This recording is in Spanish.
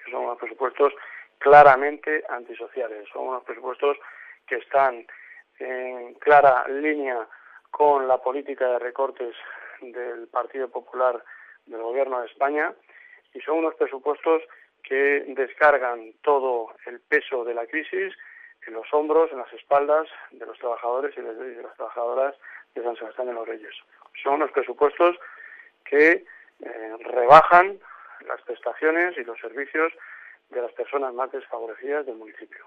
que son unos presupuestos claramente antisociales, son unos presupuestos que están en clara línea con la política de recortes del Partido Popular del Gobierno de España, y son unos presupuestos que descargan todo el peso de la crisis en los hombros, en las espaldas de los trabajadores y de las trabajadoras de San Sebastián de los Reyes. Son unos presupuestos que rebajan las prestaciones y los servicios de las personas más desfavorecidas del municipio.